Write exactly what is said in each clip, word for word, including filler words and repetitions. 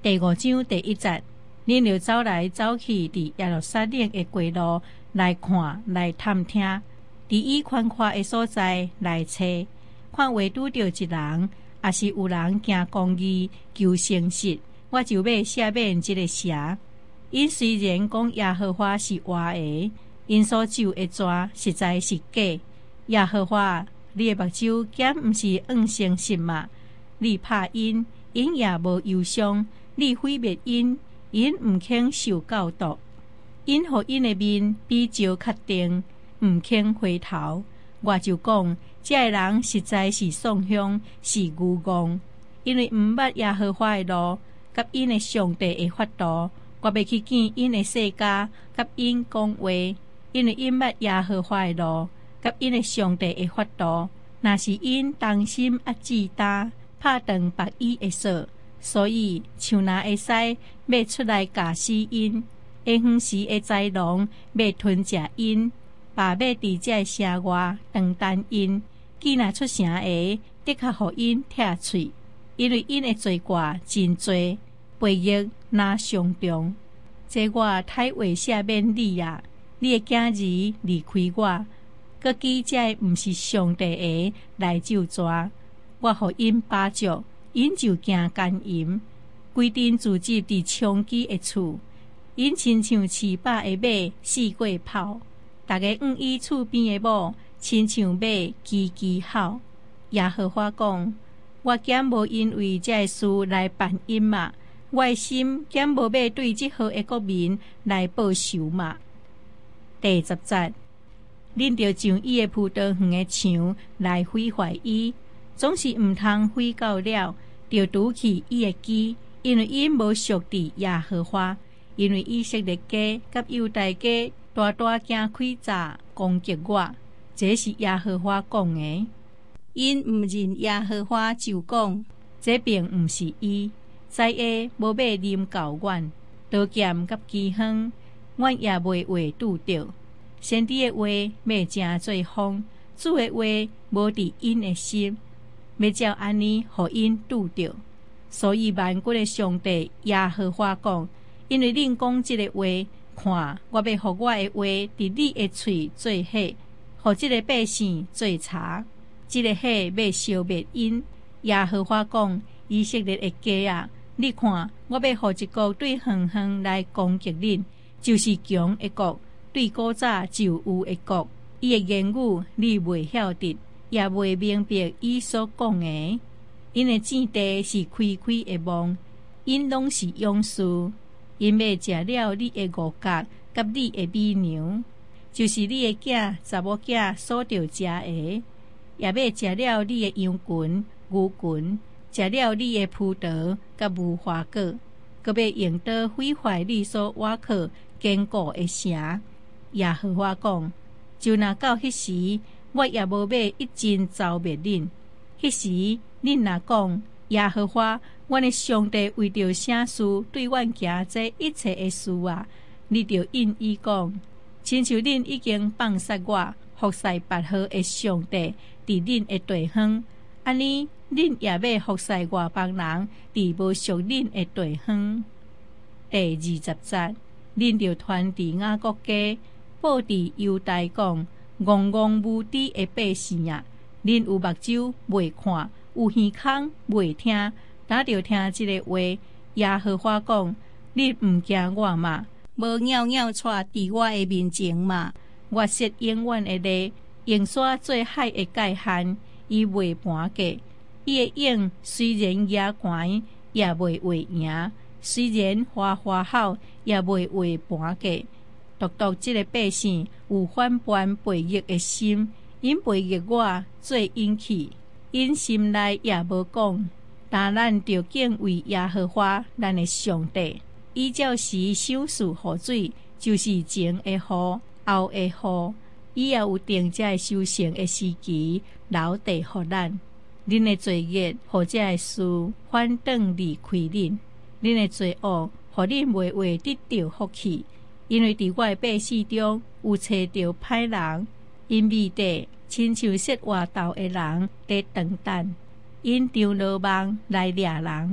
第五章第一節，恁就走來走去，佇耶路撒冷的街路來看來探聽，佇伊寬闊的所在來找，看會拄着一人，也是有人行公義求誠實，我就要赦免這個城。因雖然講耶和華是活的，因所咒的紙實在是假。耶和華，你的目睭檢毋是按誠實嘛？你拍因，因也無憂傷；你毀滅因，因毋肯受教導。因互因的面比照確定，毋肯回頭。我就講，這個人實在是喪凶，是愚妄，因為毋捌耶和華的路，甲因的上帝的法度。我要去見因的世家，甲因講話，因為因捌耶和華的路，甲因的上帝的法度。若是因當心壓制擔，拍斷白衣的鎖，所以像若會使要出來咬死因，下昏時的豺狼要吞食因，爸要佇這城外長等因，既若出城的，的確互因拆喙，因為因的罪過真多，背逆若上重。這我太為赦免你啊！你的囝兒離開我，閣記這毋是上帝的來咒詛，我互因巴著，因就驚奸淫，規陣自集佇娼妓的厝，因親像飼飽的馬四過跑，逐個往伊厝邊的某，親像馬嘰嘰吼。耶和華講：我檢無因為這個事來辦因嘛？我的心檢無要對這號的國民來報仇嘛？第十節，恁着從伊的葡萄園的牆來毀壞伊，總是毋通毀到了，着拄去伊的基，因為伊無屬佇耶和華，因為以色列家甲猶大家大大驚開閘攻擊我，這是耶和華講的。因毋認耶和華就講，這並毋是伊。災厄無要臨到阮，刀劍甲饑荒，阮也袂話拄着。先知的話要誠做風，主的話無佇因的心，要照安尼，互因拄着。所以萬國的上帝耶和華講：因為恁講這個話，看我要互我的話佇你的喙做火，互這個百姓做柴，這個火要消滅因。耶和華講：以色列的家啊！你看，我要互一國對遠遠來攻擊恁，就是強的國，對古早就有的國。伊的言語你袂曉得，也袂明白伊所講的。因的戰地是開開的夢，因攏是勇士。因要食了你的五角，甲你的美牛，就是你的囝查某囝所着食的，也要食了你的羊群、牛群。食了你的葡萄甲無花果，閣要用刀毀壞你所挖靠堅固的城。耶和華講：就若到迄時，我也無要一盡消滅恁。迄時，恁若講耶和華，阮的上帝為着啥事對阮行這一切的事啊？你着應伊講，親像恁已經放殺我，服侍別號的上帝佇恁的地方，安尼。恁也要服侍外邦人，佇無屬恁的地方。第二十節，恁着傳佇雅各家，報佇猶大講：戇戇無知的百姓啊！恁有目睭未看，有耳孔未聽，打着聽這個話。耶和華講：恁毋驚我嘛？無袅袅出佇我的面前嘛？我設永遠的例，用沙做海的界限，伊未搬過。伊的影雖然野懸，也袂話贏；雖然花花好，也袂話搬過。獨獨這個百姓有反叛背逆的心，因背逆我做引起，因心內也無講。但咱着敬畏耶和華，咱的上帝。伊照時賞賜雨水，就是前的雨，後的雨，伊也有定這個收成的時期，留地予咱。恁的罪孽，互這個事反轉離開恁；恁的罪惡，互恁袂話得到福氣。因為佇我的百姓中有找到歹人，因未得親像說話道的人在長等，因長羅網來掠人。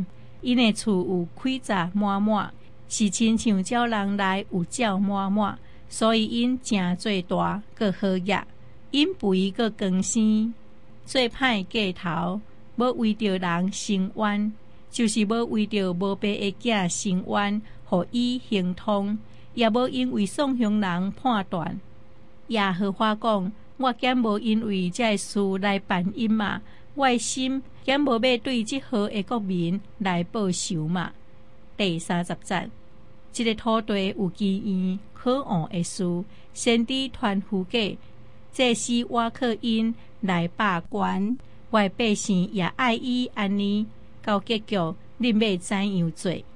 因的厝有开闸满满，是亲像鸟人来有鸟满满，所以因诚做大，阁好业。因肥阁光鲜，做歹过头，要为着人伸冤，就是要为着无爸的囝伸冤，互伊行通，也无因为宋乡人判断。耶和华讲：我竟无因为这事来办因嘛，我的心竟无要对这号的国民来报仇嘛。第三十节，这个土地有奇异可恶的事，先知传呼过，这是我靠因来把关，我的百姓也爱伊安尼，到结局恁要怎样做？